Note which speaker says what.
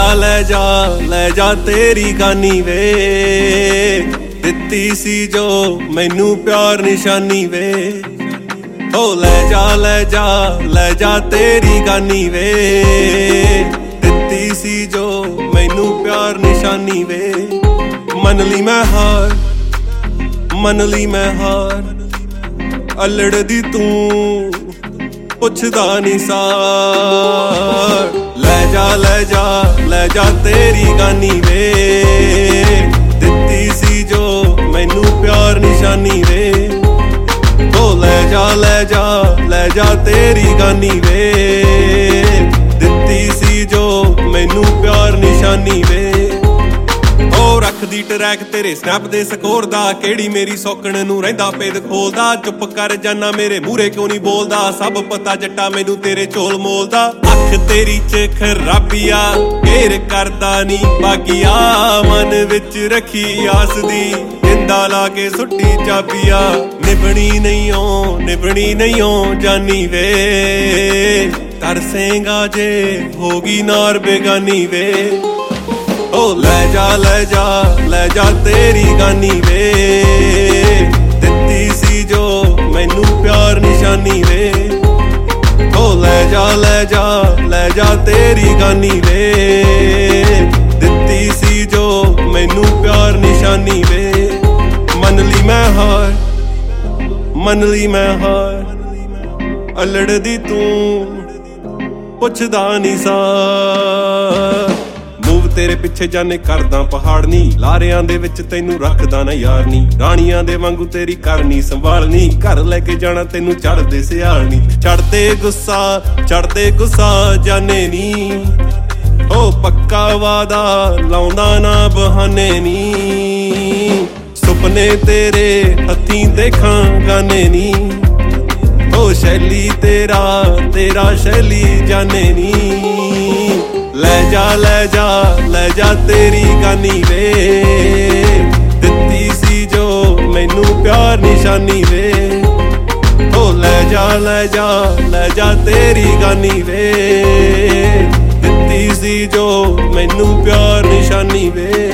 Speaker 1: ਲੈ जा तेरी गानी वे दित्ती सी जो मैनू प्यार निशानी वे ओ ले जा तेरी गानी वे दित्ती सी जो मैनू प्यार निशानी वे मन ली मैं हार अल्लड़ दी तू पुछदा नी सार ले जा तेरी गानी वे दित्ती सी जो मैनू प्यार निशानी वे ओ ले जा तेरी गानी वे दित्ती सी जो मैनू प्यार निशानी वे ओ रखदी ट्रैक तेरे स्नैप दे स्कोर दा केड़ी मेरी सौकण नू रहिंदा पेद खोलदा चुप कर जाना मेरे मूहरे क्यों नहीं बोलदा सब पता जट्टा मैनू तेरे चोल मोलदा अख तेरी च खराबिया घेर करदा नी बागिया मन विच रखी आस दी जिंदा ला के सुट्टी चाबिया निभनी नहीं हो जानी वे तरसेंगा जे होगी नार बेगानी वे ओ ले जा तेरी गानी वे दित्ती सी जो मैनू प्यार निशानी वे ओ ले जा तेरी गानी वे दित्ती सी जो मैनू प्यार निशानी वे मन ली मैं हार अल्लड़ दी तू पुछदा नी सार तेरे पिछे जाने करदा पहाड़ नी लारियां दे विच तैनू रखदा ना यार नी राणियां दे वांगू तेरी करनी संभालनी घर लेके जाना तैनू चढ़दे सियाल नी चढ़दे गुस्सा जाने नी ओ पक्का वादा लाउंदा ना बहाने नी सुपने तेरे हत्थीं देखां गाने नी ओ शैली तेरा शैली जाने नी ले जा तेरी गानी वे दित्ती सी जो मैनू प्यार निशानी वे ओ ले जा तेरी गानी वे दित्ती सी जो मैनू प्यार निशानी वे।